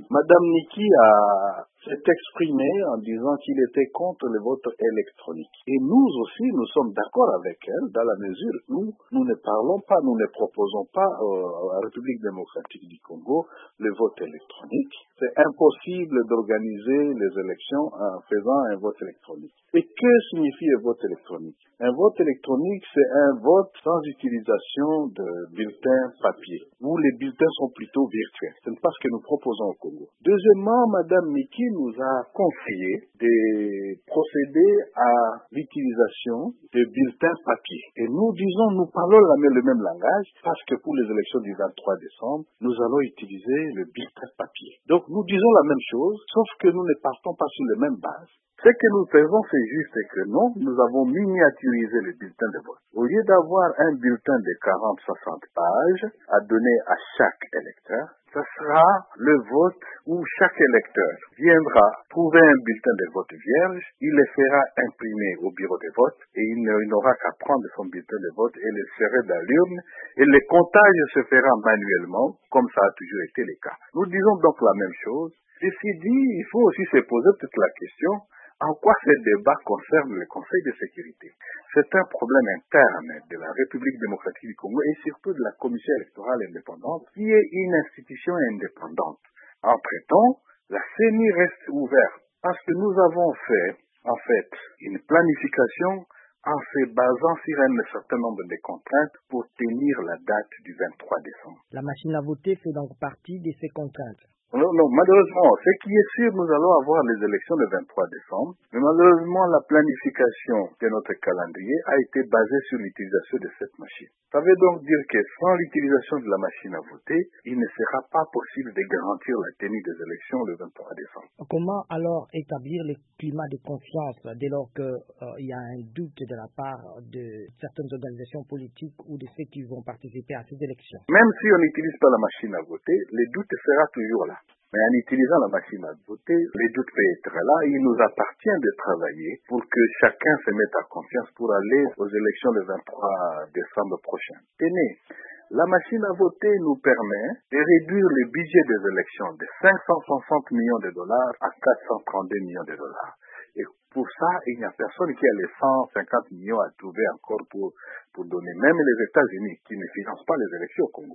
Madame Niki s'est exprimée en disant qu'il était contre le vote électronique. Et nous aussi, nous sommes d'accord avec elle dans la mesure où nous ne parlons pas, nous ne proposons pas à la République démocratique du Congo le vote électronique. C'est impossible d'organiser les élections en faisant un vote électronique. Et que signifie un vote électronique? Un vote électronique, c'est un vote sans utilisation de bulletins papier, où les bulletins sont plutôt virtuels. Ce n'est pas ce que nous proposons au Congo. Deuxièmement, Madame Miki nous a confié de procéder à l'utilisation de bulletins papier. Et nous disons, nous parlons le même langage, parce que pour les élections du 23 décembre, nous allons utiliser le bulletin papier. Donc nous disons la même chose, sauf que nous ne partons pas sur les mêmes bases. Ce que nous faisons, c'est juste que non, nous avons miniaturisé les bulletins de vote. Au lieu d'avoir un bulletin de 40-60 pages à donner à chaque électeur, ce sera le vote où chaque électeur viendra trouver un bulletin de vote vierge, il le fera imprimer au bureau de vote et il n'aura qu'à prendre son bulletin de vote et le serrer dans l'urne et le comptage se fera manuellement, comme ça a toujours été le cas. Nous disons donc la même chose. Ceci dit, il faut aussi se poser toute la question: en quoi ce débat concerne le Conseil de sécurité? C'est un problème interne de la République démocratique du Congo et surtout de la Commission électorale indépendante, qui est une institution indépendante. Entre-temps, la CENI reste ouverte parce que nous avons fait, en fait, une planification en se basant sur un certain nombre de contraintes pour tenir la date du 23 décembre. La machine à voter fait donc partie de ces contraintes. Non, malheureusement, ce qui est sûr, nous allons avoir les élections le 23 décembre, mais malheureusement, la planification de notre calendrier a été basée sur l'utilisation de cette machine. Ça veut donc dire que sans l'utilisation de la machine à voter, il ne sera pas possible de garantir la tenue des élections le 23 décembre. Comment alors établir le climat de confiance dès lors qu'il y a un doute de la part de certaines organisations politiques ou de ceux qui vont participer à ces élections? Même si on n'utilise pas la machine à voter, le doute sera toujours là. Mais en utilisant la machine à voter, le doute peut être là et il nous appartient de travailler pour que chacun se mette en confiance pour aller aux élections le 23 décembre prochain. Tenez, la machine à voter nous permet de réduire le budget des élections de 560 millions de dollars à 432 millions de dollars. Et pour ça, il n'y a personne qui a les 150 millions à trouver encore pour donner. Même les États-Unis qui ne financent pas les élections au Congo.